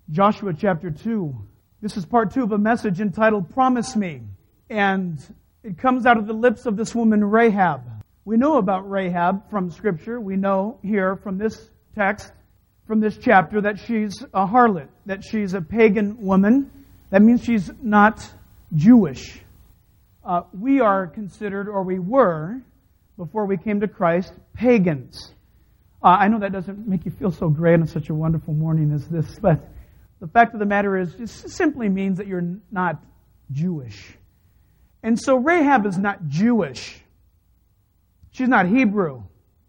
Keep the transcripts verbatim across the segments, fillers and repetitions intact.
Joshua chapter two. This is part two of a message entitled Promise Me. And it comes out of the lips of this woman Rahab. We know about Rahab from Scripture. We know here from this text, from this chapter, that she's a harlot, that she's a pagan woman. That means she's not Jewish. Uh, we are considered, or we were, before we came to Christ, pagans. Uh, I know that doesn't make you feel so great on such a wonderful morning as this, but the fact of the matter is, it simply means that you're not Jewish. And so Rahab is not Jewish. She's not Hebrew.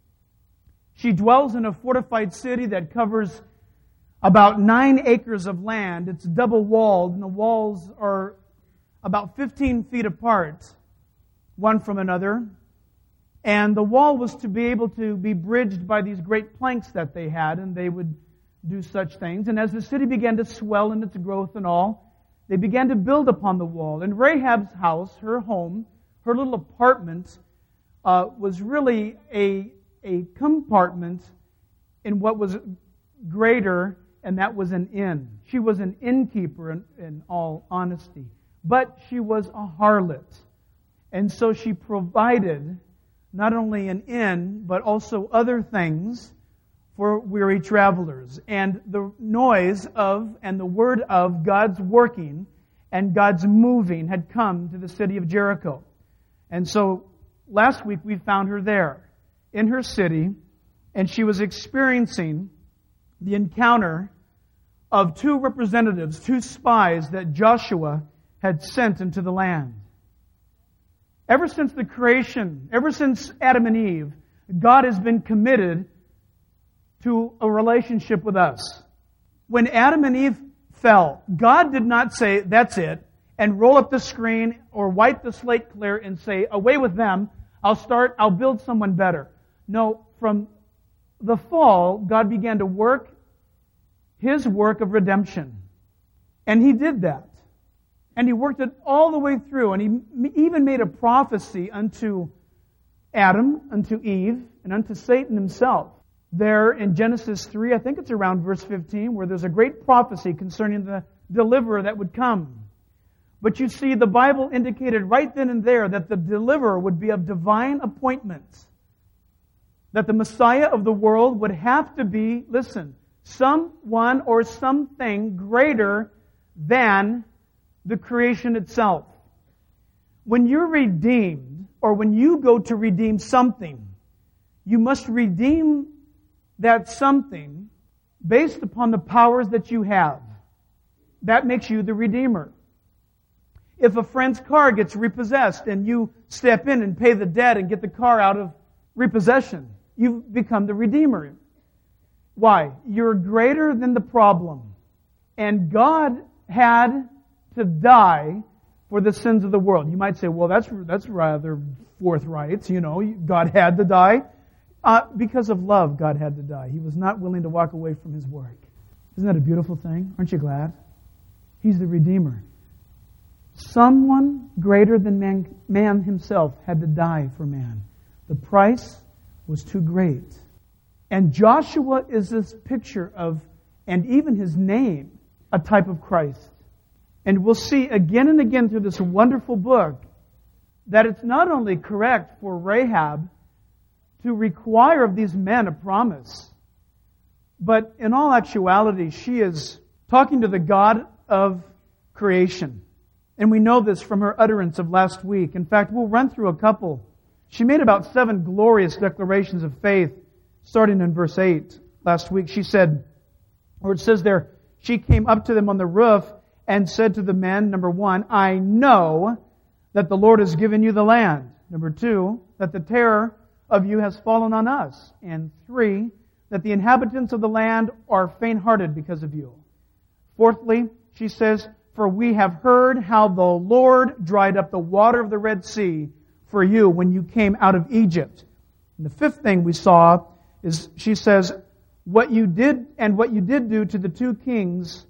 She dwells in a fortified city that covers about nine acres of land. It's double-walled, and the walls are about fifteen feet apart, one from another. And the wall was to be able to be bridged by these great planks that they had, and they would do such things. And as the city began to swell in its growth and all, they began to build upon the wall. And Rahab's house, her home, her little apartment, uh, was really a, a compartment in what was greater, and that was an inn. She was an innkeeper in, in all honesty. But she was a harlot. And so she provided not only an inn, but also other things for weary travelers. And the noise of and the word of God's working and God's moving had come to the city of Jericho. And so last week we found her there in her city, and she was experiencing the encounter of two representatives, two spies that Joshua had sent into the land. Ever since the creation, ever since Adam and Eve, God has been committed to a relationship with us. When Adam and Eve fell, God did not say, that's it, and roll up the screen or wipe the slate clear and say, away with them, I'll start, I'll build someone better. No, from the fall, God began to work His work of redemption. And He did that. And He worked it all the way through. And He even made a prophecy unto Adam, unto Eve, and unto Satan himself. There in Genesis three, I think it's around verse fifteen, where there's a great prophecy concerning the deliverer that would come. But you see, the Bible indicated right then and there that the deliverer would be of divine appointment. That the Messiah of the world would have to be, listen, someone or something greater than the creation itself. When you're redeemed, or when you go to redeem something, you must redeem that something based upon the powers that you have. That makes you the redeemer. If a friend's car gets repossessed and you step in and pay the debt and get the car out of repossession, you've become the redeemer. Why? You're greater than the problem. And God had to die for the sins of the world. You might say, well, that's that's rather forthright. You know, God had to die. Uh, because of love, God had to die. He was not willing to walk away from His work. Isn't that a beautiful thing? Aren't you glad? He's the Redeemer. Someone greater than man, man himself had to die for man. The price was too great. And Joshua is this picture of, and even his name, a type of Christ. And we'll see again and again through this wonderful book that it's not only correct for Rahab to require of these men a promise, but in all actuality, she is talking to the God of creation. And we know this from her utterance of last week. In fact, we'll run through a couple. She made about seven glorious declarations of faith, starting in verse eight. Last week she said, or it says there, she came up to them on the roof and said to the men, number one, I know that the Lord has given you the land. Number two, that the terror of you has fallen on us. And three, that the inhabitants of the land are faint-hearted because of you. Fourthly, she says, for we have heard how the Lord dried up the water of the Red Sea for you when you came out of Egypt. And the fifth thing we saw is, she says, what you did and what you did do to the two kings,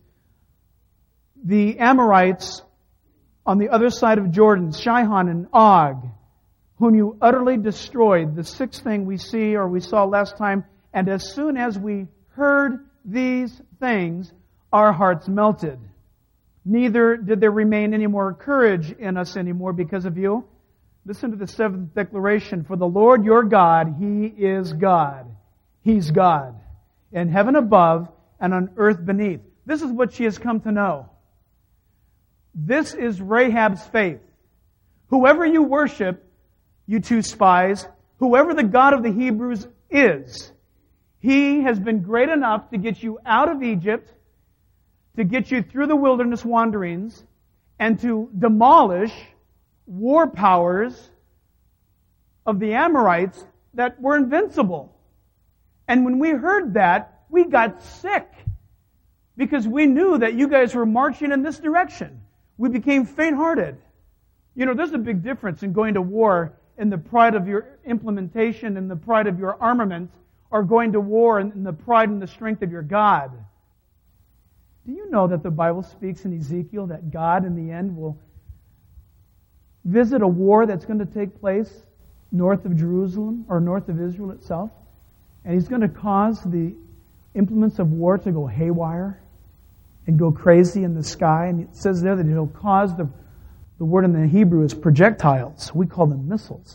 the Amorites on the other side of Jordan, Sihon and Og, whom you utterly destroyed. The sixth thing we see, or we saw last time, and as soon as we heard these things, our hearts melted. Neither did there remain any more courage in us anymore because of you. Listen to the seventh declaration. For the Lord your God, He is God. He's God. In heaven above and on earth beneath. This is what she has come to know. This is Rahab's faith. Whoever you worship, you two spies, whoever the God of the Hebrews is, He has been great enough to get you out of Egypt, to get you through the wilderness wanderings, and to demolish war powers of the Amorites that were invincible. And when we heard that, we got sick because we knew that you guys were marching in this direction. We became faint-hearted. You know, there's a big difference in going to war in the pride of your implementation and the pride of your armament, or going to war in the pride and the strength of your God. Do you know that the Bible speaks in Ezekiel that God in the end will visit a war that's going to take place north of Jerusalem or north of Israel itself? And He's going to cause the implements of war to go haywire and go crazy in the sky. And it says there that He'll cause the, the word in the Hebrew is projectiles. We call them missiles.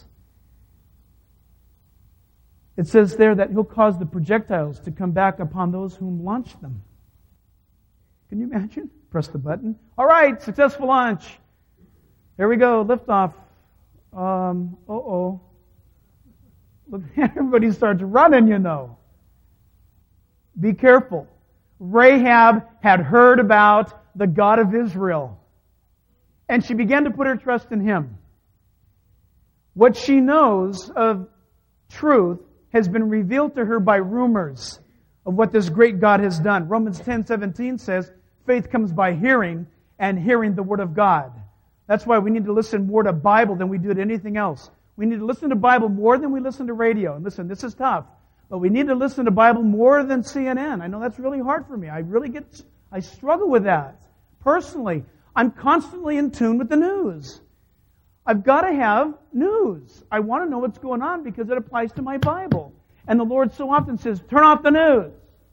It says there that He'll cause the projectiles to come back upon those whom launched them. Can you imagine? Press the button. All right, successful launch. There we go, liftoff. Um, uh-oh. Everybody starts running, you know. Be careful. Rahab had heard about the God of Israel, and she began to put her trust in Him. What she knows of truth has been revealed to her by rumors of what this great God has done. Romans ten seventeen says, faith comes by hearing, and hearing the Word of God. That's why we need to listen more to Bible than we do to anything else. We need to listen to Bible more than we listen to radio. And listen, this is tough, but we need to listen to Bible more than C N N. I know that's really hard for me. I really get, I struggle with that. Personally, I'm constantly in tune with the news. I've got to have news. I want to know what's going on because it applies to my Bible. And the Lord so often says, turn off the news.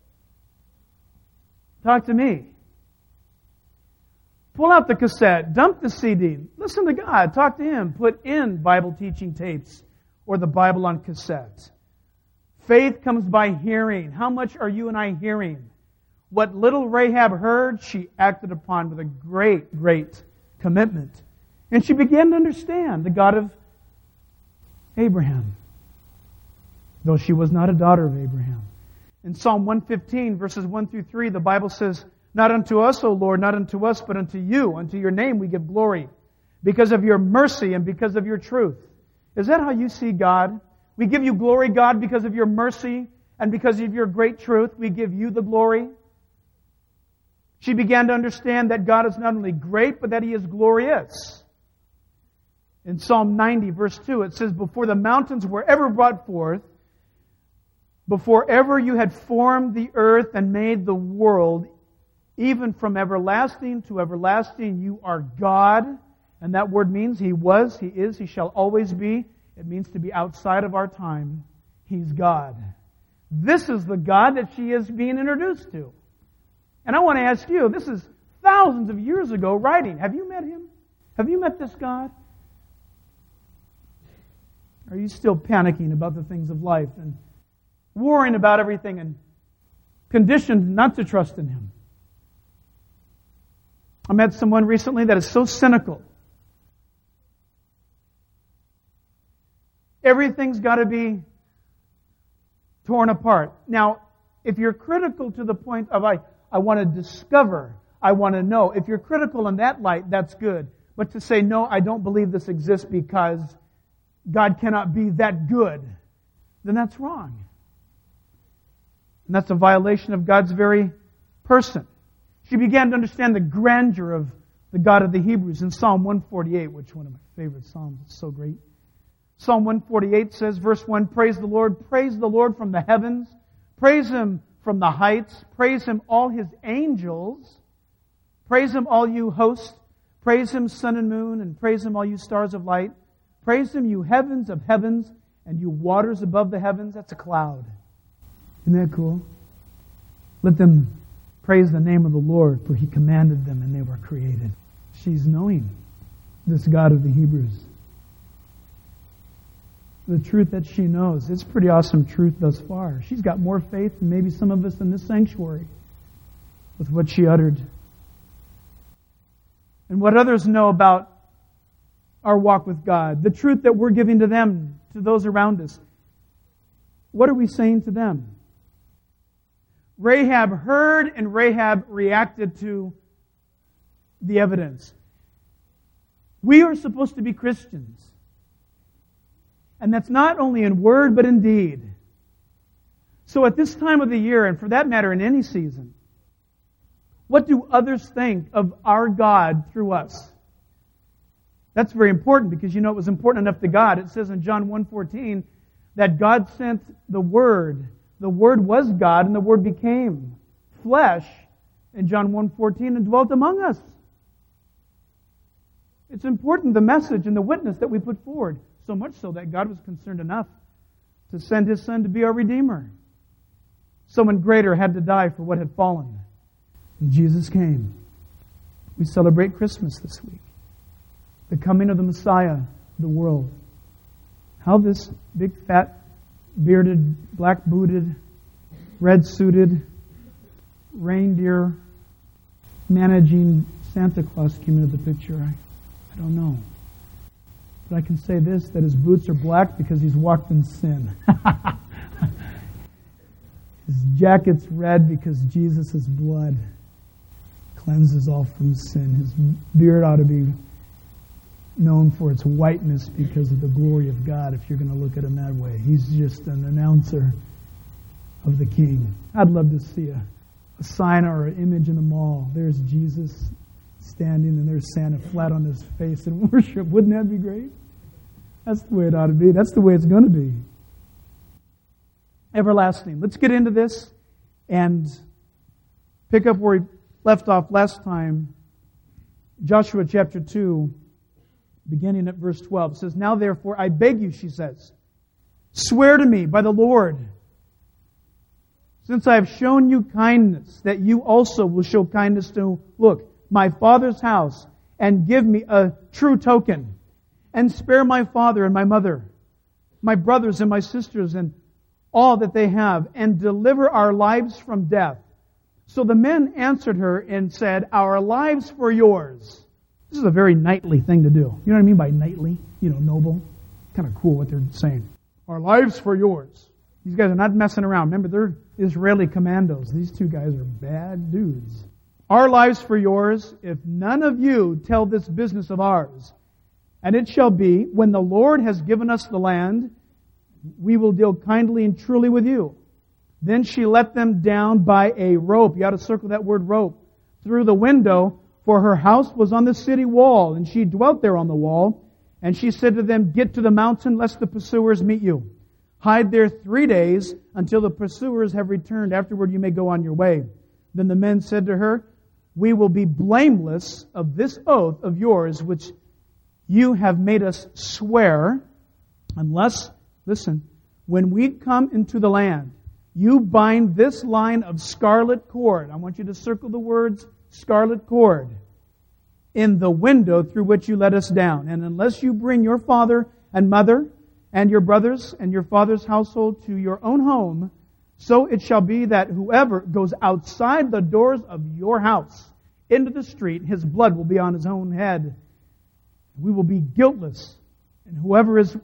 Talk to me. Pull out the cassette. Dump the C D. Listen to God. Talk to Him. Put in Bible teaching tapes or the Bible on cassette. Faith comes by hearing. How much are you and I hearing? What little Rahab heard, she acted upon with a great, great commitment. And she began to understand the God of Abraham, though she was not a daughter of Abraham. In Psalm one fifteen, verses one through three, the Bible says, not unto us, O Lord, not unto us, but unto you, unto your name we give glory, because of your mercy and because of your truth. Is that how you see God? We give you glory, God, because of your mercy and because of your great truth. We give you the glory. She began to understand that God is not only great, but that He is glorious. In Psalm ninety, verse two, it says, before the mountains were ever brought forth, before ever you had formed the earth and made the world, even from everlasting to everlasting, you are God. And that word means He was, He is, He shall always be. It means to be outside of our time. He's God. This is the God that she is being introduced to. And I want to ask you, this is thousands of years ago writing. Have you met Him? Have you met this God? Are you still panicking about the things of life and worrying about everything and conditioned not to trust in Him? I met someone recently that is so cynical. Everything's got to be torn apart. Now, if you're critical to the point of, I, I want to discover, I want to know, if you're critical in that light, that's good. But to say, no, I don't believe this exists because God cannot be that good, then that's wrong. And that's a violation of God's very person. She began to understand the grandeur of the God of the Hebrews in Psalm one forty-eight, which is one of my favorite Psalms. It's so great. Psalm one forty-eight says, verse one, praise the Lord, praise the Lord from the heavens, praise Him from the heights, praise Him all His angels, praise Him all you hosts, praise Him sun and moon, and praise Him all you stars of light, praise Him you heavens of heavens, and you waters above the heavens. That's a cloud. Isn't that cool? Let them Praise the name of the Lord, for He commanded them and they were created. She's knowing this God of the Hebrews. The truth that she knows. It's pretty awesome truth thus far. She's got more faith than maybe some of us in this sanctuary with what she uttered. And what others know about our walk with God. The truth that we're giving to them, to those around us. What are we saying to them? Rahab heard and Rahab reacted to the evidence. We are supposed to be Christians. And that's not only in word, but in deed. So at this time of the year, and for that matter in any season, what do others think of our God through us? That's very important because you know it was important enough to God. It says in John one fourteen that God sent the Word. The Word was God and the Word became flesh in John one fourteen and dwelt among us. It's important, the message and the witness that we put forward. So much so that God was concerned enough to send His Son to be our Redeemer. Someone greater had to die for what had fallen. And Jesus came. We celebrate Christmas this week. The coming of the Messiah of the world. How this big, fat, bearded, black-booted, red-suited, reindeer managing Santa Claus came into the picture. I, I don't know. But I can say this, that his boots are black because he's walked in sin. His jacket's red because Jesus' blood cleanses all from sin. His beard ought to be known for its whiteness because of the glory of God, if you're going to look at him that way. He's just an announcer of the King. I'd love to see a, a sign or an image in the mall. There's Jesus standing and there's Santa flat on his face in worship. Wouldn't that be great? That's the way it ought to be. That's the way it's going to be. Everlasting. Let's get into this and pick up where we left off last time. Joshua chapter two, beginning at verse twelve. It says, "Now therefore, I beg you," she says, "swear to me by the Lord, since I have shown you kindness, that you also will show kindness to, look, my father's house, and give me a true token, and spare my father and my mother, my brothers and my sisters, and all that they have, and deliver our lives from death." So the men answered her and said, "Our lives for yours." This is a very knightly thing to do. You know what I mean by knightly? You know, noble. Kind of cool what they're saying. "Our lives for yours." These guys are not messing around. Remember, they're Israeli commandos. These two guys are bad dudes. "Our lives for yours, if none of you tell this business of ours. And it shall be, when the Lord has given us the land, we will deal kindly and truly with you." Then she let them down by a rope. You ought to circle that word rope. "Through the window, for her house was on the city wall, and she dwelt there on the wall. And she said to them, 'Get to the mountain, lest the pursuers meet you. Hide there three days until the pursuers have returned. Afterward you may go on your way.' Then the men said to her, 'We will be blameless of this oath of yours, which you have made us swear, unless,'" listen, "'when we come into the land, you bind this line of scarlet cord,'" I want you to circle the words scarlet cord, "'in the window through which you let us down. And unless you bring your father and mother and your brothers and your father's household to your own home, so it shall be that whoever goes outside the doors of your house into the street, his blood will be on his own head. We will be guiltless. And whoever is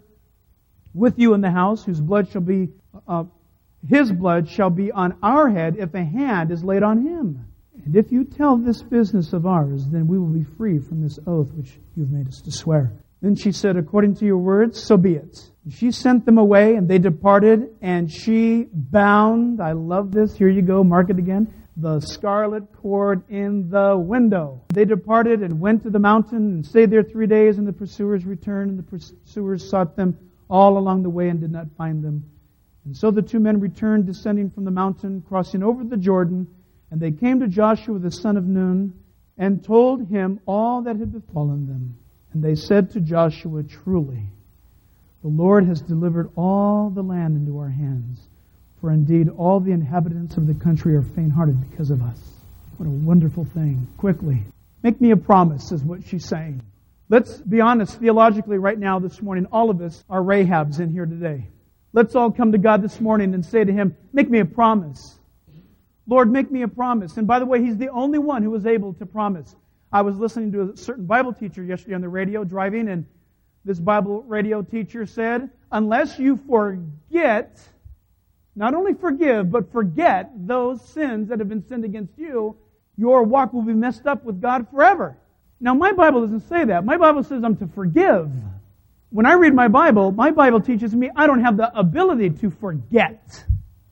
with you in the house, whose blood shall be, uh, his blood shall be on our head if a hand is laid on him. And if you tell this business of ours, then we will be free from this oath which you've made us to swear." Then she said, "According to your words, so be it." And she sent them away, and they departed, and she bound, I love this, here you go, mark it again, "the scarlet cord in the window." They departed and went to the mountain and stayed there three days, and the pursuers returned, and the pursuers sought them all along the way and did not find them. And so the two men returned, descending from the mountain, crossing over the Jordan, and they came to Joshua the son of Nun, and told him all that had befallen them. And they said to Joshua, "Truly, the Lord has delivered all the land into our hands. For indeed all the inhabitants of the country are faint-hearted because of us." What a wonderful thing. Quickly. Make me a promise, is what she's saying. Let's be honest, theologically right now this morning, all of us are Rahabs in here today. Let's all come to God this morning and say to Him, make me a promise. Lord, make me a promise. And by the way, He's the only one who was able to promise. I was listening to a certain Bible teacher yesterday on the radio driving, and this Bible radio teacher said, unless you forget, not only forgive, but forget those sins that have been sinned against you, your walk will be messed up with God forever. Now, my Bible doesn't say that. My Bible says I'm to forgive. When I read my Bible, my Bible teaches me I don't have the ability to forget.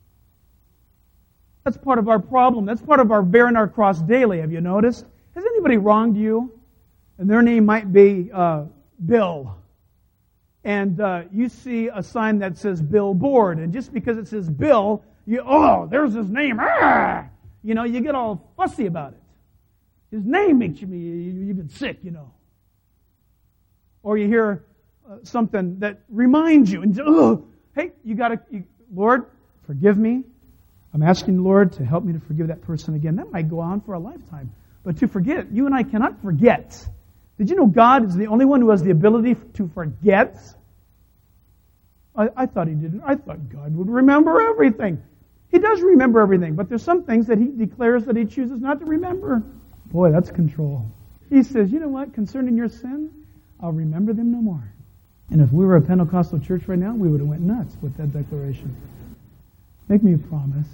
That's part of our problem. That's part of our bearing our cross daily. Have you noticed? Has anybody wronged you? And their name might be uh, Bill. And uh, you see a sign that says billboard. And just because it says Bill, you, oh, there's his name. Ah! You know, you get all fussy about it. His name makes you, you, you get sick, you know. Or you hear uh, something that reminds you. And, oh, hey, you got to, Lord, forgive me. I'm asking the Lord to help me to forgive that person again. That might go on for a lifetime. But to forget, you and I cannot forget. Did you know God is the only one who has the ability to forget? I, I thought He didn't. I thought God would remember everything. He does remember everything, but there's some things that He declares that He chooses not to remember. Boy, that's control. He says, you know what? Concerning your sin, I'll remember them no more. And if we were a Pentecostal church right now, we would have went nuts with that declaration. Make me a promise.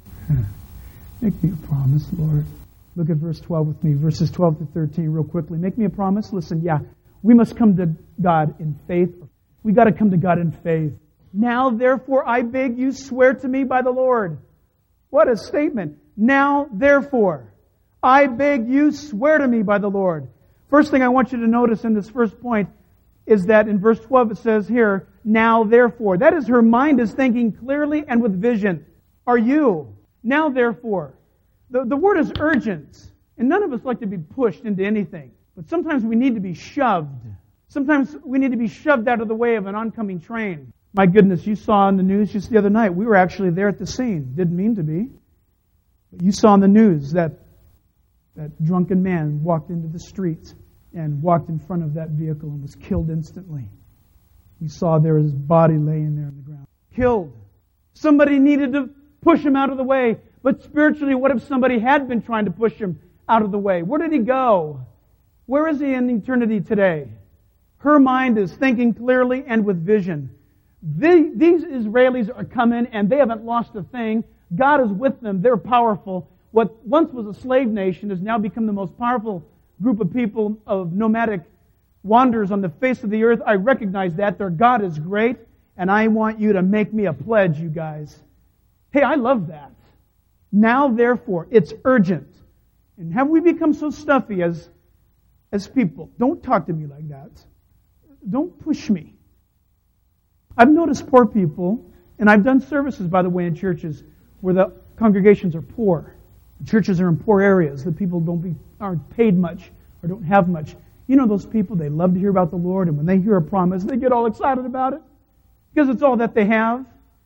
Make me a promise, Lord. Look at verse twelve with me. Verses twelve to thirteen real quickly. Make me a promise. Listen, yeah, we must come to God in faith. We got to come to God in faith. Now, therefore, I beg you, swear to me by the Lord. What a statement. Now, therefore, I beg you, swear to me by the Lord. First thing I want you to notice in this first point is that in verse twelve it says here, now, therefore. That is, her mind is thinking clearly and with vision. Are you? Now, therefore. The, the word is urgent. And none of us like to be pushed into anything. But sometimes we need to be shoved. Sometimes we need to be shoved out of the way of an oncoming train. My goodness, you saw in the news just the other night. We were actually there at the scene. Didn't mean to be. But you saw in the news that that drunken man walked into the street and walked in front of that vehicle and was killed instantly. We saw there his body laying there on the ground. Killed. Somebody needed to push him out of the way. But spiritually, what if somebody had been trying to push him out of the way? Where did he go? Where is he in eternity today? Her mind is thinking clearly and with vision. The, these Israelis are coming and they haven't lost a thing. God is with them. They're powerful. What once was a slave nation has now become the most powerful group of people of nomadic wanderers on the face of the earth. I recognize that. Their God is great. And I want you to make me a pledge, you guys. Hey, I love that. Now, therefore, it's urgent. And have we become so stuffy as, as people? Don't talk to me like that. Don't push me. I've noticed poor people, and I've done services, by the way, in churches where the congregations are poor. The churches are in poor areas. The people don't be, aren't paid much or don't have much. You know those people, they love to hear about the Lord, and when they hear a promise, they get all excited about it because it's all that they have.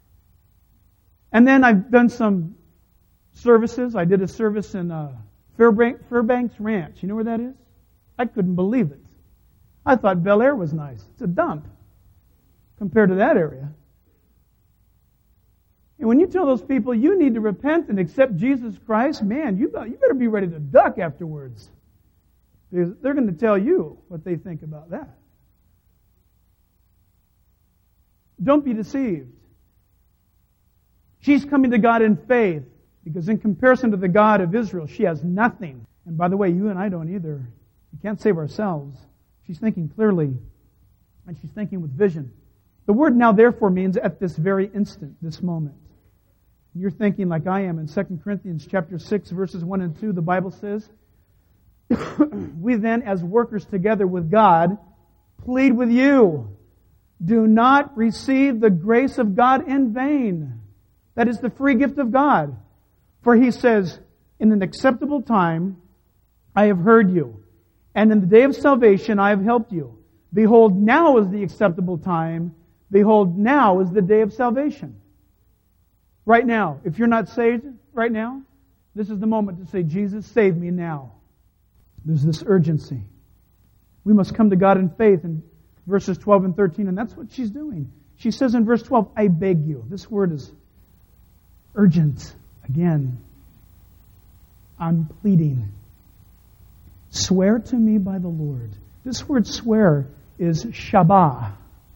And then I've done some services. I did a service in uh, Fairbanks, Fairbanks Ranch. You know where that is? I couldn't believe it. I thought Bel Air was nice. It's a dump compared to that area. And when you tell those people you need to repent and accept Jesus Christ, man, you you better be ready to duck afterwards. Because they're going to tell you what they think about that. Don't be deceived. She's coming to God in faith because in comparison to the God of Israel, she has nothing. And by the way, you and I don't either. We can't save ourselves. She's thinking clearly, and she's thinking with vision. The word now therefore means at this very instant, this moment. You're thinking like I am in Second Corinthians chapter six, verses one and two, the Bible says, we then, as workers together with God, plead with you, do not receive the grace of God in vain. That is the free gift of God. For He says, in an acceptable time I have heard you, and in the day of salvation I have helped you. Behold, now is the acceptable time. Behold, now is the day of salvation. Right now, if you're not saved right now, This is the moment to say, Jesus, save me now. There's this urgency. We must come to God in faith in verses twelve and thirteen, and that's what she's doing. She says in verse twelve, I beg you. This word is urgent. Again, I'm pleading. Swear to me by the Lord. This word swear is Shabbat.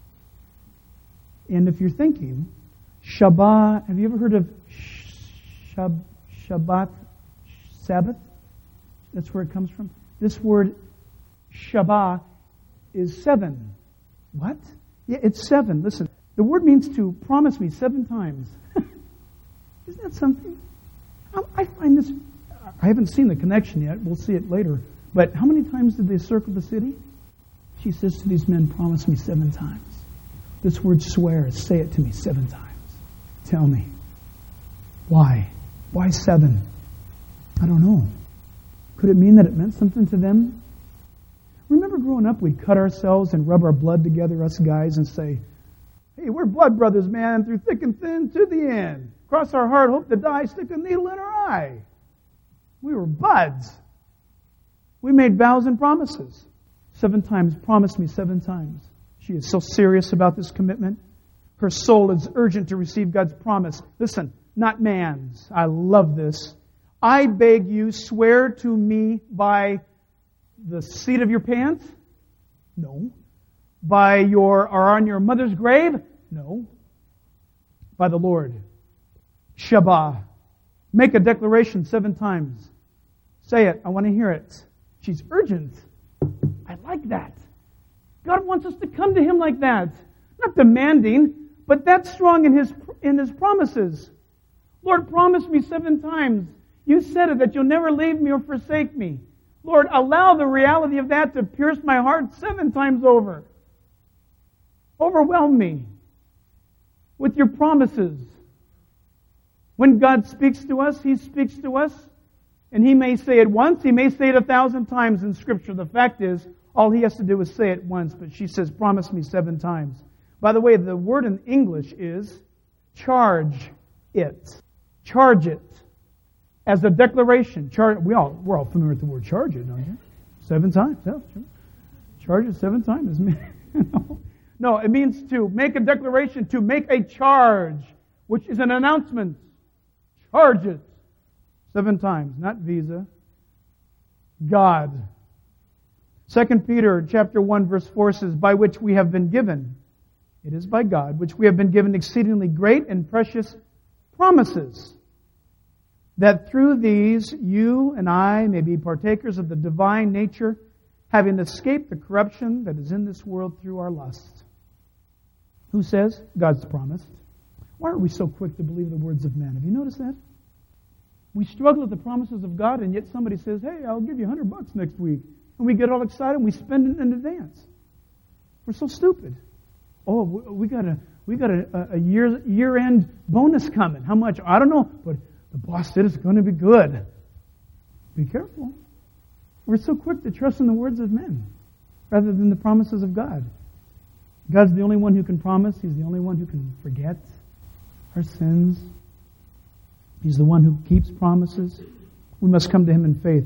And if you're thinking, Shabbat, have you ever heard of Shab, Shabbat, Sabbath? That's where it comes from. This word Shabbat is seven. What? Yeah, it's seven. Listen, the word means to promise me seven times. Isn't that something? I find this, I haven't seen the connection yet. We'll see it later. But how many times did they circle the city? She says to these men, promise me seven times. This word swear is say it to me seven times. Tell me. Why? Why seven? I don't know. Could it mean that it meant something to them? Remember growing up, we'd cut ourselves and rub our blood together, us guys, and say, hey, we're blood brothers, man, through thick and thin to the end. Cross our heart, hope to die, stick a needle in our eye. We were buds. We made vows and promises. Seven times, promise me seven times. She is so serious about this commitment. Her soul is urgent to receive God's promise. Listen, not man's. I love this. I beg you, swear to me by the seat of your pants? No. By your, or on your mother's grave? No. By the Lord. Shabbat. Make a declaration seven times. Say it. I want to hear it. She's urgent. I like that. God wants us to come to Him like that. Not demanding, but that's strong in His, in His promises. Lord, promise me seven times. You said it, that you'll never leave me or forsake me. Lord, allow the reality of that to pierce my heart seven times over. Overwhelm me with your promises. When God speaks to us, He speaks to us, and He may say it once, He may say it a thousand times in Scripture. The fact is, all He has to do is say it once, but she says, promise me seven times. By the way, the word in English is charge it. Charge it. As a declaration. Charge, we all, we're all familiar with the word charge it, don't you? Seven times. Yeah, charge it seven times. no. no, it means to make a declaration, to make a charge, which is an announcement. Charge it. Seven times. Not Visa. God. Second Peter chapter one verse four says, by which we have been given. It is by God, which we have been given exceedingly great and precious promises, that through these you and I may be partakers of the divine nature, having escaped the corruption that is in this world through our lust. Who says? God's promised. Why aren't we so quick to believe the words of men? Have you noticed that? We struggle with the promises of God, and yet somebody says, hey, I'll give you a hundred bucks next week. And we get all excited and we spend it in advance. We're so stupid. Oh, we got a we got a, a year year end bonus coming. How much? I don't know, but the boss said it's going to be good. Be careful. We're so quick to trust in the words of men rather than the promises of God. God's the only one who can promise. He's the only one who can forget our sins. He's the one who keeps promises. We must come to Him in faith.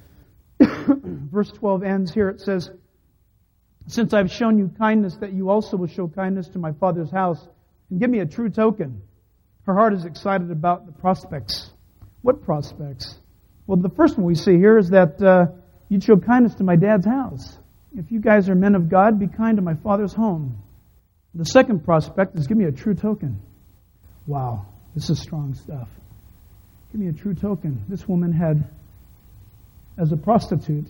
Verse twelve ends here. It says, since I've shown you kindness, that you also will show kindness to my Father's house, and give me a true token. Her heart is excited about the prospects. What prospects? Well, the first one we see here is that uh, you'd show kindness to my dad's house. If you guys are men of God, be kind to my Father's home. The second prospect is give me a true token. Wow, this is strong stuff. Give me a true token. This woman had, as a prostitute,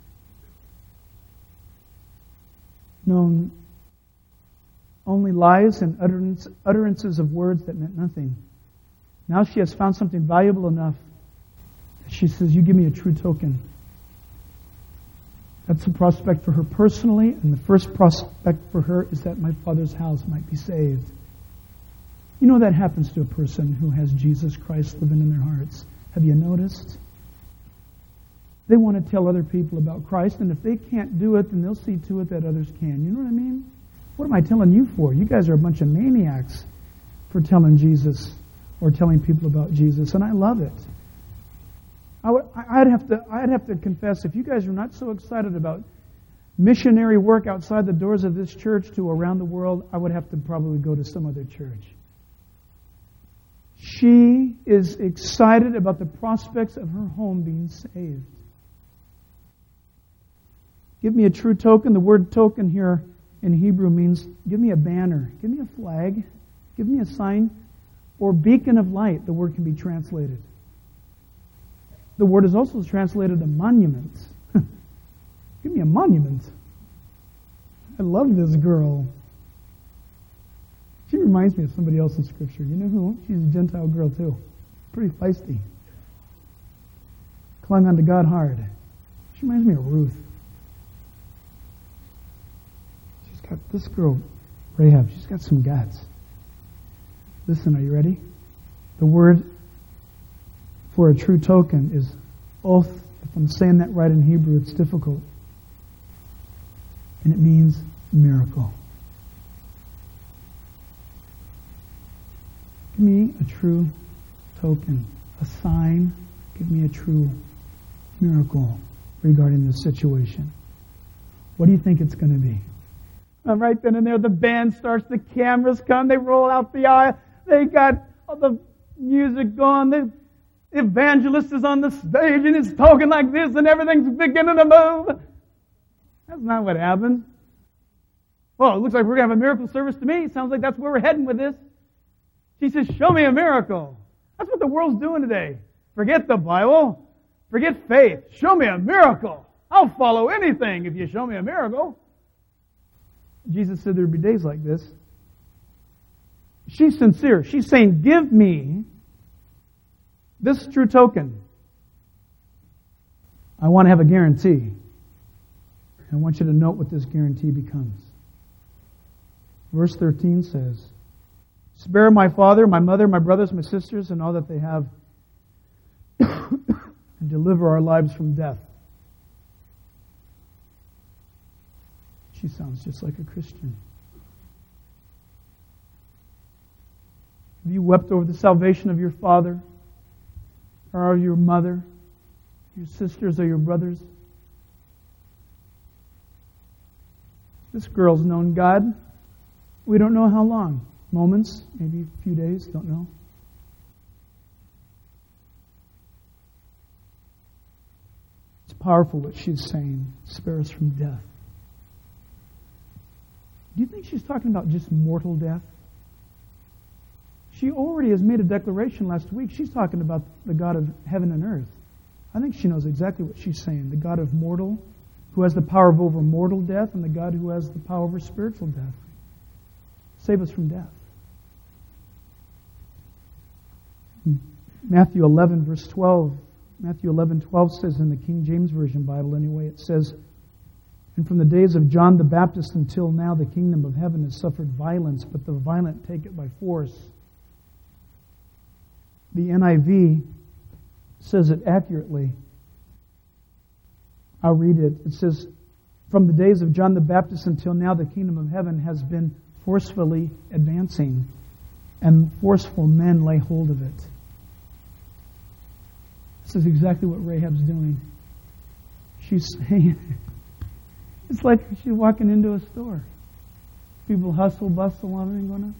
known only lies and utterance, utterances of words that meant nothing. Now she has found something valuable enough that she says, you give me a true token. That's a prospect for her personally, and the first prospect for her is that my Father's house might be saved. You know that happens to a person who has Jesus Christ living in their hearts. Have you noticed? They want to tell other people about Christ, and if they can't do it, then they'll see to it that others can. You know what I mean? What am I telling you for? You guys are a bunch of maniacs for telling Jesus or telling people about Jesus, and I love it. I would, I'd have to, I'd have to confess, if you guys are not so excited about missionary work outside the doors of this church to around the world, I would have to probably go to some other church. She is excited about the prospects of her home being saved. Give me a true token. The word token here in Hebrew means give me a banner, give me a flag, give me a sign, or beacon of light, the word can be translated. The word is also translated a monument. Give me a monument. I love this girl. She reminds me of somebody else in Scripture. You know who? She's a Gentile girl too. Pretty feisty. Clung onto God hard. She reminds me of Ruth. She's got this girl, Rahab, she's got some guts. Listen, are you ready? The word for a true token is oath. If I'm saying that right in Hebrew, it's difficult. And it means miracle. Give me a true token, a sign. Give me a true miracle regarding this situation. What do you think it's going to be? And right then and there, the band starts, the cameras come, they roll out the aisle, they got all the music going, the evangelist is on the stage and he's talking like this and everything's beginning to move. That's not what happened. Well, it looks like we're going to have a miracle service to me. Sounds like that's where we're heading with this. She says, show me a miracle. That's what the world's doing today. Forget the Bible. Forget faith. Show me a miracle. I'll follow anything if you show me a miracle. Jesus said there would be days like this. She's sincere. She's saying, give me this true token. I want to have a guarantee. I want you to note what this guarantee becomes. Verse thirteen says, spare my father, my mother, my brothers, my sisters, and all that they have, and deliver our lives from death. She sounds just like a Christian. Have you wept over the salvation of your father, or of your mother, your sisters, or your brothers? This girl's known God. We don't know how long. Moments, maybe a few days, don't know. It's powerful what she's saying. Spare us from death. Do you think she's talking about just mortal death? She already has made a declaration last week. She's talking about the God of heaven and earth. I think she knows exactly what she's saying. The God of mortal, who has the power of over mortal death, and the God who has the power over spiritual death. Save us from death. Matthew eleven, verse twelve. Matthew eleven, twelve says in the King James Version Bible anyway, it says, and from the days of John the Baptist until now, the kingdom of heaven has suffered violence, but the violent take it by force. The N I V says it accurately. I'll read it. It says, from the days of John the Baptist until now, the kingdom of heaven has been forcefully advancing, and forceful men lay hold of it. This is exactly what Rahab's doing. She's saying, it's like she's walking into a store. People hustle, bustle, everything going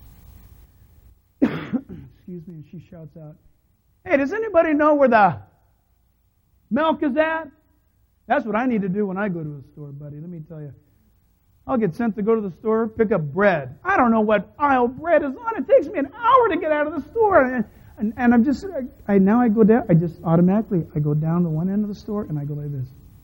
on. Excuse me, and she shouts out, hey, does anybody know where the milk is at? That's what I need to do when I go to a store, buddy. Let me tell you. I'll get sent to go to the store, pick up bread. I don't know what aisle bread is on. It takes me an hour to get out of the store. And, and, and I'm just, I, I now I go down, I just automatically, I go down to one end of the store and I go like this.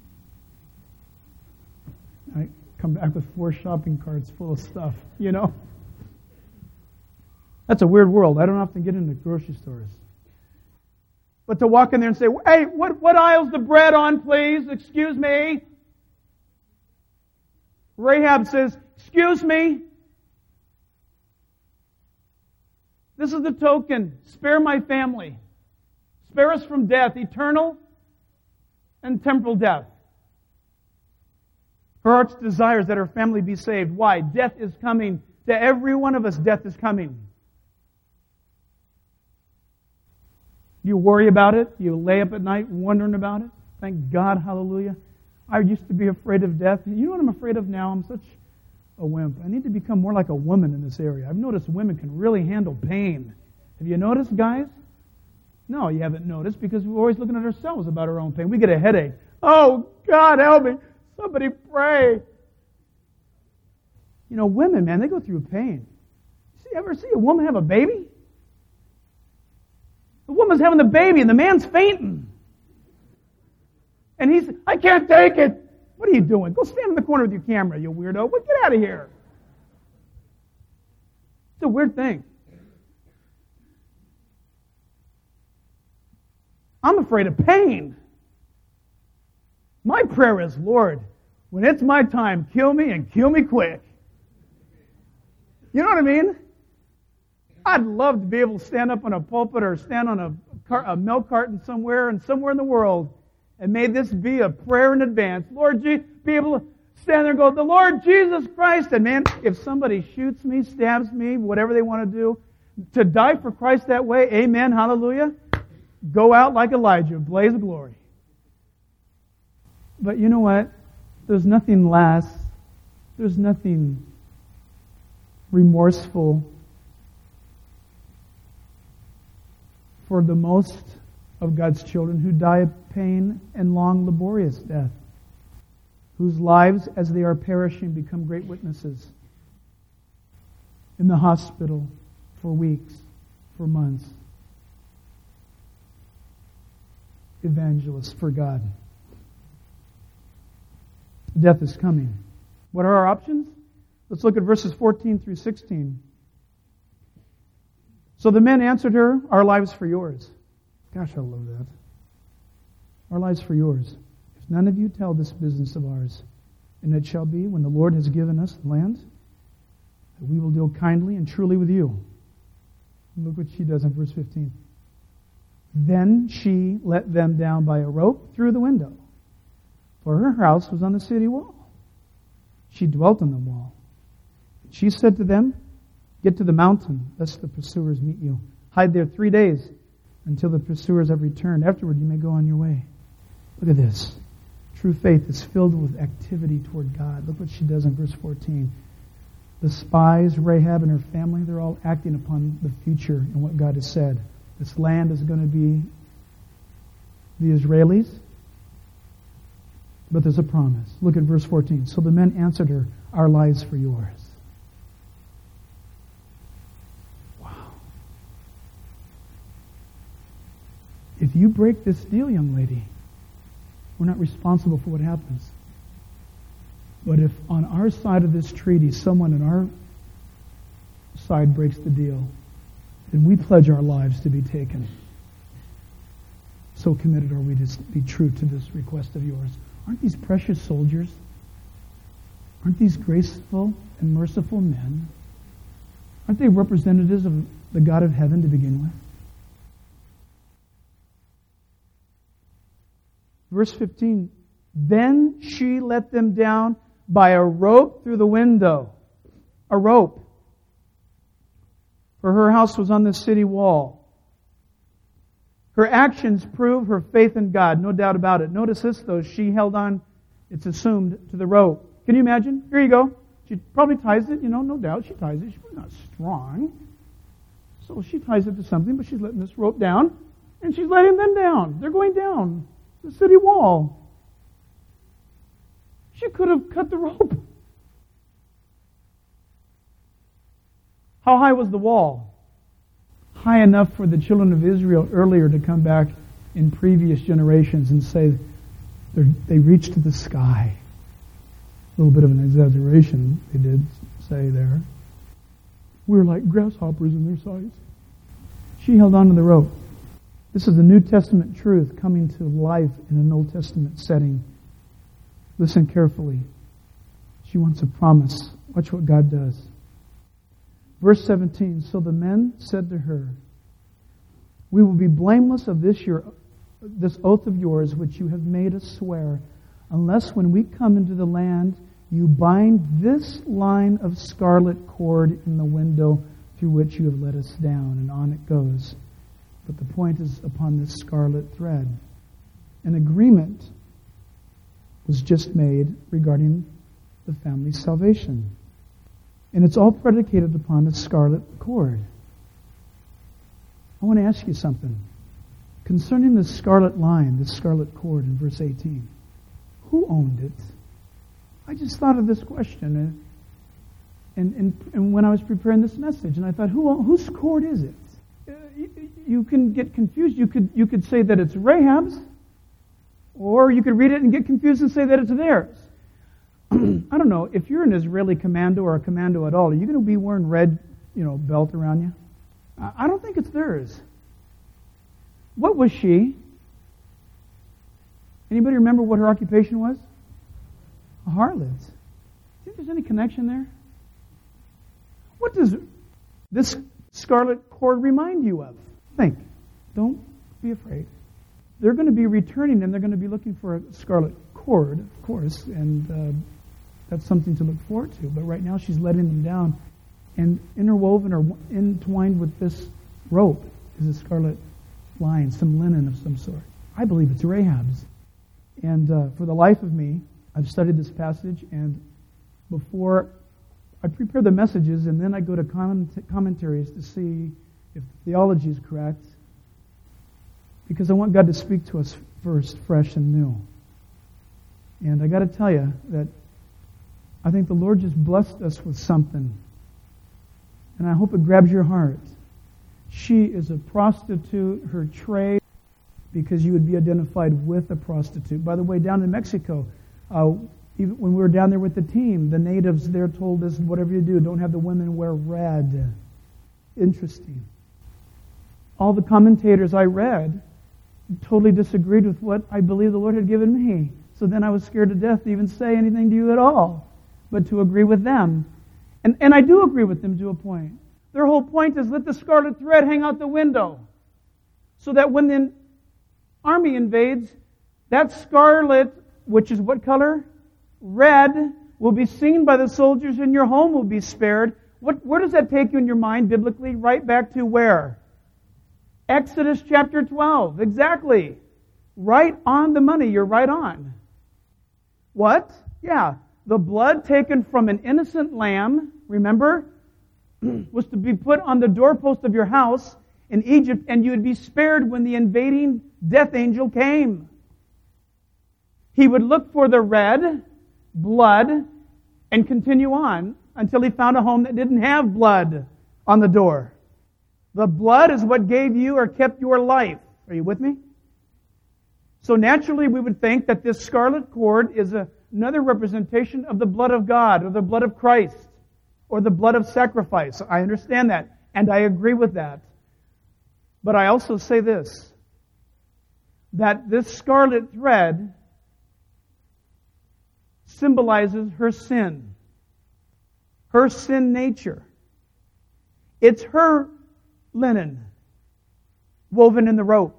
I come back with four shopping carts full of stuff, you know. That's a weird world. I don't often get into grocery stores. But to walk in there and say, hey, what, what aisle's the bread on, please? Excuse me. Rahab says, excuse me. This is the token. Spare my family. Spare us from death, eternal and temporal death. Her heart's desires that her family be saved. Why? Death is coming. To every one of us, death is coming. Do you worry about it? Do you lay up at night wondering about it? Thank God, hallelujah. I used to be afraid of death. You know what I'm afraid of now? I'm such a wimp. I need to become more like a woman in this area. I've noticed women can really handle pain. Have you noticed, guys? No, you haven't noticed because we're always looking at ourselves about our own pain. We get a headache. Oh, God, help me. Somebody pray. You know, women, man, they go through pain. You ever see a woman have a baby? The woman's having the baby and the man's fainting. And he's, I can't take it. What are you doing? Go stand in the corner with your camera, you weirdo. Well, get out of here. It's a weird thing. I'm afraid of pain. My prayer is, Lord, when it's my time, kill me and kill me quick. You know what I mean? I'd love to be able to stand up on a pulpit or stand on a, car, a milk carton somewhere and somewhere in the world, and may this be a prayer in advance. Lord, Je- be able to stand there and go, the Lord Jesus Christ. And man, if somebody shoots me, stabs me, whatever they want to do, to die for Christ that way, amen, hallelujah, go out like Elijah, blaze of glory. But you know what? There's nothing less. There's nothing remorseful for the most of God's children who die of pain and long, laborious death, whose lives, as they are perishing, become great witnesses in the hospital for weeks, for months. Evangelists for God. Death is coming. What are our options? Let's look at verses fourteen through sixteen. So the men answered her, our lives for yours. Gosh, I love that. Our lives for yours. If none of you tell this business of ours, and it shall be, when the Lord has given us the land, that we will deal kindly and truly with you. And look what she does in verse fifteen. Then she let them down by a rope through the window, for her house was on the city wall. She dwelt on the wall. She said to them, get to the mountain, lest the pursuers meet you. Hide there three days until the pursuers have returned. Afterward, you may go on your way. Look at this. True faith is filled with activity toward God. Look what she does in verse fourteen. The spies, Rahab and her family, they're all acting upon the future and what God has said. This land is going to be the Israelis, but there's a promise. Look at verse fourteen. So the men answered her, our lives for yours. Wow. If you break this deal, young lady, we're not responsible for what happens. But if on our side of this treaty, someone on our side breaks the deal, then we pledge our lives to be taken. So committed are we to be true to this request of yours. Aren't these precious soldiers? Aren't these graceful and merciful men? Aren't they representatives of the God of heaven to begin with? Verse fifteen, then she let them down by a rope through the window. A rope. For her house was on the city wall. Her actions prove her faith in God, no doubt about it. Notice this, though. She held on, it's assumed, to the rope. Can you imagine? Here you go. She probably ties it, you know, no doubt. She ties it. She's not strong. So she ties it to something, but she's letting this rope down, and she's letting them down. They're going down the city wall. She could have cut the rope. How high was the wall? High enough for the children of Israel earlier to come back in previous generations and say they reached to the sky. A little bit of an exaggeration, they did say there. We're like grasshoppers in their sights. She held on to the rope. This is the New Testament truth coming to life in an Old Testament setting. Listen carefully. She wants a promise. Watch what God does. Verse seventeen, so the men said to her, we will be blameless of this your, this oath of yours which you have made us swear, unless when we come into the land you bind this line of scarlet cord in the window through which you have let us down. And on it goes. But the point is upon this scarlet thread. An agreement was just made regarding the family's salvation. And it's all predicated upon a scarlet cord. I want to ask you something. Concerning the scarlet line, the scarlet cord in verse eighteen, who owned it? I just thought of this question and, and, and, and when I was preparing this message, and I thought, who whose cord is it? Uh, you, you can get confused. You could, you could say that it's Rahab's, or you could read it and get confused and say that it's theirs. I don't know. If you're an Israeli commando or a commando at all, are you going to be wearing red, you know, belt around you? I don't think it's theirs. What was she? Anybody remember what her occupation was? A harlot. Do you think there's any connection there? What does this scarlet cord remind you of? Think. Don't be afraid. They're going to be returning and they're going to be looking for a scarlet cord, of course, and uh, that's something to look forward to. But right now she's letting them down. And interwoven or entwined with this rope is a scarlet line, some linen of some sort. I believe it's Rahab's. And uh, for the life of me, I've studied this passage, and before I prepare the messages, and then I go to comment- commentaries to see if the theology is correct, because I want God to speak to us first, fresh and new. And I got to tell you that I think the Lord just blessed us with something. And I hope it grabs your heart. She is a prostitute, her trade, because you would be identified with a prostitute. By the way, down in Mexico, uh, even when we were down there with the team, the natives there told us, whatever you do, don't have the women wear red. Interesting. All the commentators I read totally disagreed with what I believe the Lord had given me. So then I was scared to death to even say anything to you at all, but to agree with them. And, and I do agree with them to a point. Their whole point is let the scarlet thread hang out the window so that when the army invades, that scarlet, which is what color? Red, will be seen by the soldiers and your home will be spared. What, where does that take you in your mind biblically? Right back to where? Exodus chapter twelve. Exactly. Right on the money. You're right on. What? Yeah. The blood taken from an innocent lamb, remember, was to be put on the doorpost of your house in Egypt, and you would be spared when the invading death angel came. He would look for the red blood and continue on until he found a home that didn't have blood on the door. The blood is what gave you or kept your life. Are you with me? So naturally we would think that this scarlet cord is a another representation of the blood of God, or the blood of Christ, or the blood of sacrifice. I understand that, and I agree with that. But I also say this, that this scarlet thread symbolizes her sin, her sin nature. It's her linen woven in the rope.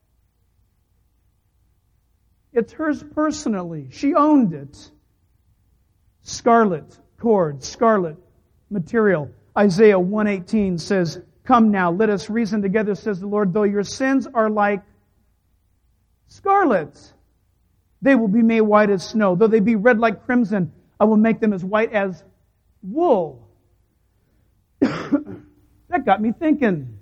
It's hers personally. She owned it. Scarlet cord, scarlet material. Isaiah one eighteen says, "Come now, let us reason together, says the Lord. Though your sins are like scarlet, they will be made white as snow. Though they be red like crimson, I will make them as white as wool." That got me thinking.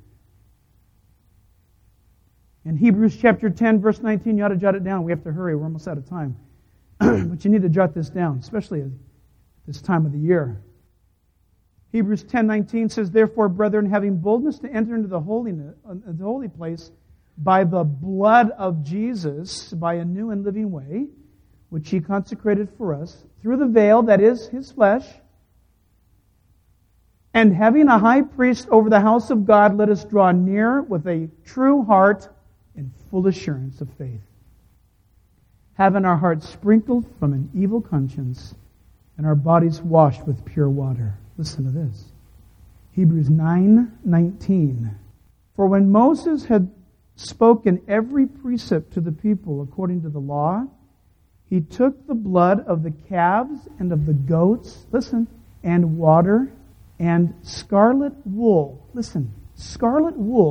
In Hebrews chapter ten, verse nineteen, you ought to jot it down. We have to hurry. We're almost out of time. But you need to jot this down, especially at this time of the year. Hebrews ten nineteen says, "Therefore, brethren, having boldness to enter into the holy, the holy place by the blood of Jesus, by a new and living way, which He consecrated for us, through the veil, that is, His flesh, and having a high priest over the house of God, let us draw near with a true heart in full assurance of faith, having our hearts sprinkled from an evil conscience and our bodies washed with pure water." Listen to this. Hebrews nine nineteen. "For when Moses had spoken every precept to the people according to the law, he took the blood of the calves and of the goats, listen, and water and scarlet wool, listen, scarlet wool,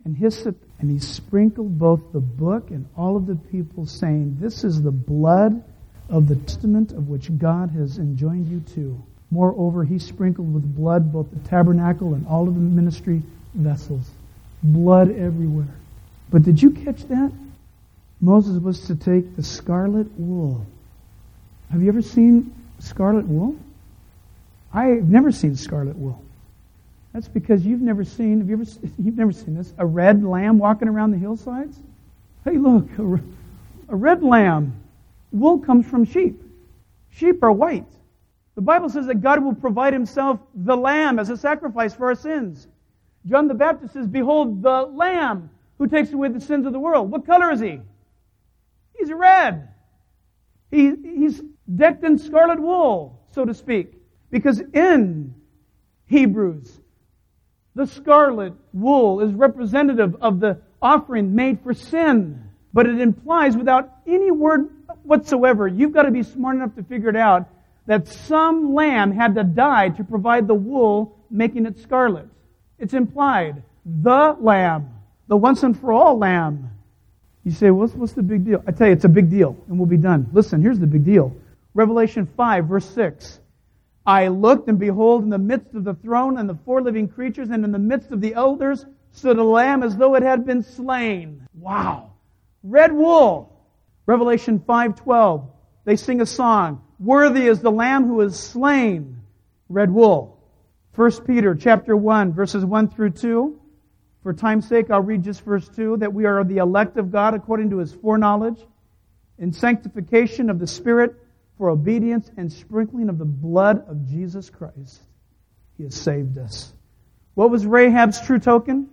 and hyssop, and he sprinkled both the book and all of the people, saying, "This is the blood of the testament of which God has enjoined you to." Moreover, he sprinkled with blood both the tabernacle and all of the ministry vessels. Blood everywhere. But did you catch that? Moses was to take the scarlet wool. Have you ever seen scarlet wool? I've never seen scarlet wool. That's because you've never seen, have you ever, you've never seen this, a red lamb walking around the hillsides? Hey, look, a, a red lamb. Wool comes from sheep. Sheep are white. The Bible says that God will provide himself the lamb as a sacrifice for our sins. John the Baptist says, "Behold the Lamb who takes away the sins of the world." What color is he? He's red. He, he's decked in scarlet wool, so to speak. Because in Hebrews, the scarlet wool is representative of the offering made for sin. But it implies, without any word whatsoever, you've got to be smart enough to figure it out, that some lamb had to die to provide the wool, making it scarlet. It's implied. The lamb. The once and for all lamb. You say, what's, what's the big deal? I tell you, it's a big deal, and we'll be done. Listen, here's the big deal. Revelation five, verse six. "I looked, and behold, in the midst of the throne and the four living creatures, and in the midst of the elders, stood a lamb as though it had been slain." Wow. Red wool. Revelation five twelve. They sing a song. "Worthy is the Lamb who is slain." Red wool. First Peter chapter one, verses one through two. For time's sake, I'll read just verse two. "That we are the elect of God according to his foreknowledge, in sanctification of the Spirit, for obedience and sprinkling of the blood of Jesus Christ." He has saved us. What was Rahab's true token?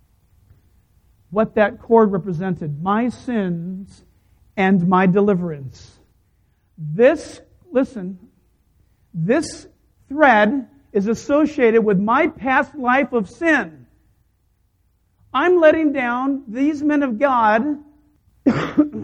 What that cord represented. My sins and my deliverance. This, listen, this thread is associated with my past life of sin. I'm letting down these men of God to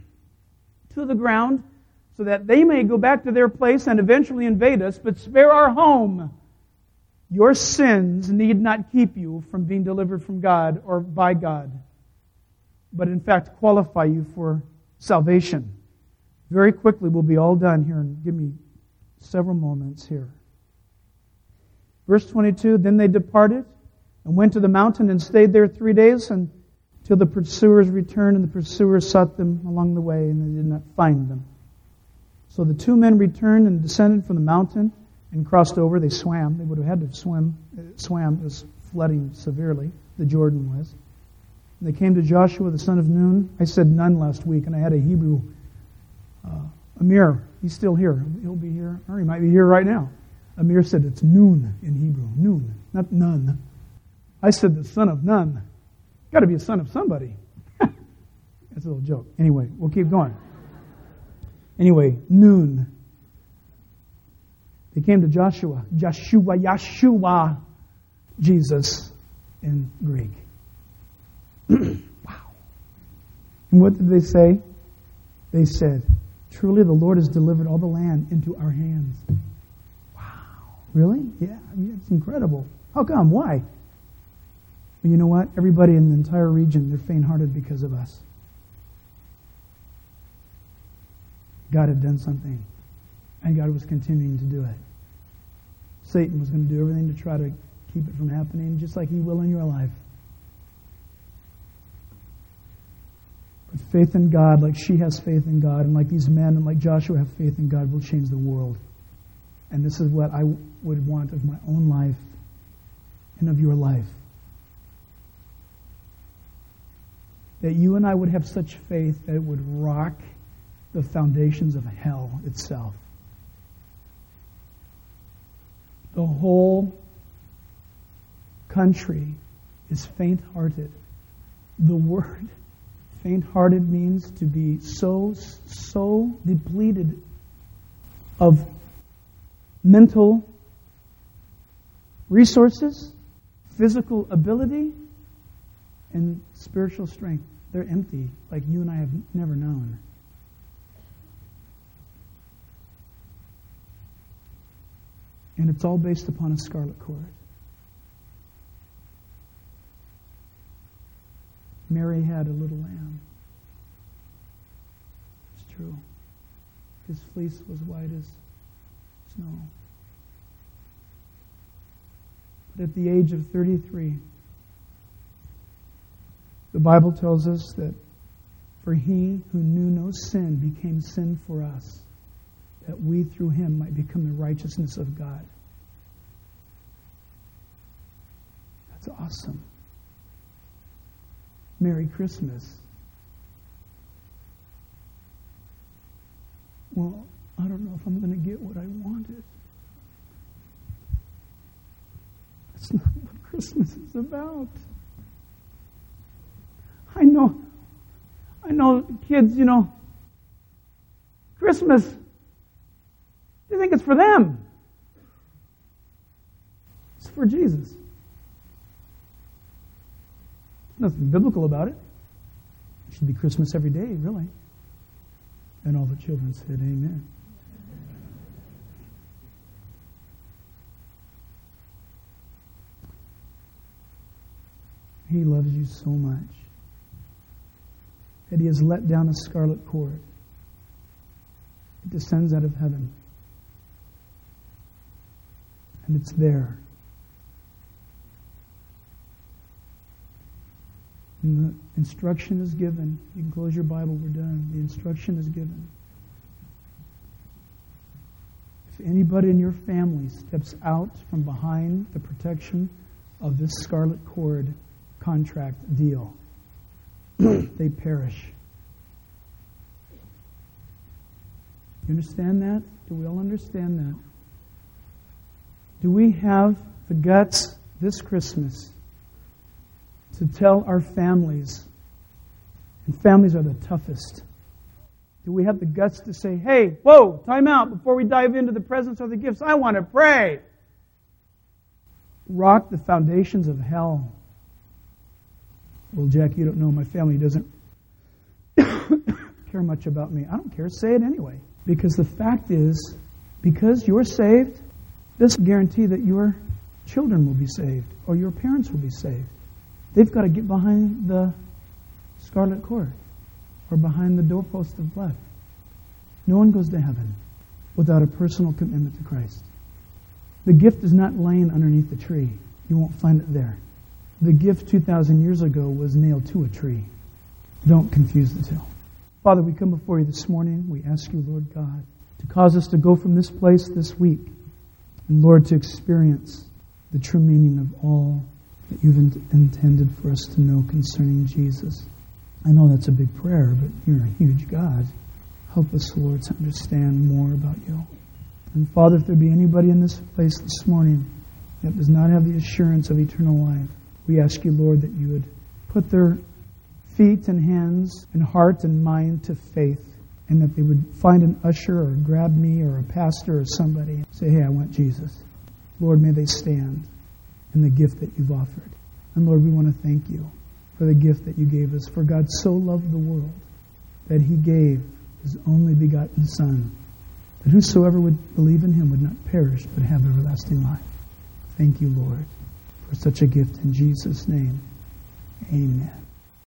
the ground so that they may go back to their place and eventually invade us, but spare our home. Your sins need not keep you from being delivered from God or by God, but in fact qualify you for salvation. Very quickly, we'll be all done here, and give me several moments here. Verse twenty-two, "Then they departed and went to the mountain and stayed there three days until the pursuers returned, and the pursuers sought them along the way, and they did not find them. So the two men returned and descended from the mountain and crossed over." They swam. They would have had to swim. It swam. It was flooding severely. The Jordan was. And they came to Joshua, the son of Nun. I said Nun last week, and I had a Hebrew uh, Amir. He's still here. He'll be here, or he might be here right now. Amir said it's Nun in Hebrew. Nun, not Nun. I said the son of Nun. Got to be a son of somebody. That's a little joke. Anyway, we'll keep going. Anyway, Nun. They came to Joshua. Joshua, Yeshua, Jesus in Greek. Wow. And what did they say? They said, "Truly the Lord has delivered all the land into our hands." Wow. Really? Yeah, I mean, it's incredible. How come? Why? Well, you know what? Everybody in the entire region, they're faint-hearted because of us. God had done something, and God was continuing to do it. Satan was going to do everything to try to keep it from happening, just like he will in your life. But faith in God, like she has faith in God, and like these men and like Joshua have faith in God, will change the world. And this is what I would want of my own life and of your life. That you and I would have such faith that it would rock the foundations of hell itself. The whole country is faint-hearted. The word faint-hearted means to be so, so depleted of mental resources, physical ability, and spiritual strength. They're empty, like you and I have never known. And it's all based upon a scarlet cord. Mary had a little lamb. It's true. His fleece was white as snow. But at the age of thirty-three, the Bible tells us that for he who knew no sin became sin for us, that we through him might become the righteousness of God. That's awesome. Merry Christmas. Well, I don't know if I'm going to get what I wanted. That's not what Christmas is about. I know, I know kids, you know, Christmas, they think it's for them. It's for Jesus. There's nothing biblical about it. It should be Christmas every day, really. And all the children said, amen. He loves you so much that he has let down a scarlet cord. It descends out of heaven. And it's there. And the instruction is given. You can close your Bible, we're done. The instruction is given. If anybody in your family steps out from behind the protection of this scarlet cord contract deal, they perish. You understand that? Do we all understand that? Do we have the guts this Christmas to tell our families, and families are the toughest, do we have the guts to say, hey, whoa, time out before we dive into the presents or the gifts, I want to pray. Rock the foundations of hell. Well, Jack, you don't know, my family doesn't care much about me. I don't care, say it anyway. Because the fact is, because you're saved, this will guarantee that your children will be saved, or your parents will be saved. They've got to get behind the scarlet cord or behind the doorpost of blood. No one goes to heaven without a personal commitment to Christ. The gift is not laying underneath the tree. You won't find it there. The gift two thousand years ago was nailed to a tree. Don't confuse the two. Father, we come before you this morning. We ask you, Lord God, to cause us to go from this place this week, and Lord, to experience the true meaning of all that you've in- intended for us to know concerning Jesus. I know that's a big prayer, but you're a huge God. Help us, Lord, to understand more about you. And Father, if there be anybody in this place this morning that does not have the assurance of eternal life, we ask you, Lord, that you would put their feet and hands and heart and mind to faith, and that they would find an usher or grab me or a pastor or somebody and say, hey, I want Jesus. Lord, may they stand in the gift that you've offered. And Lord, we want to thank you for the gift that you gave us. For God so loved the world that he gave his only begotten Son, that whosoever would believe in him would not perish but have everlasting life. Thank you, Lord, for such a gift in Jesus' name. Amen.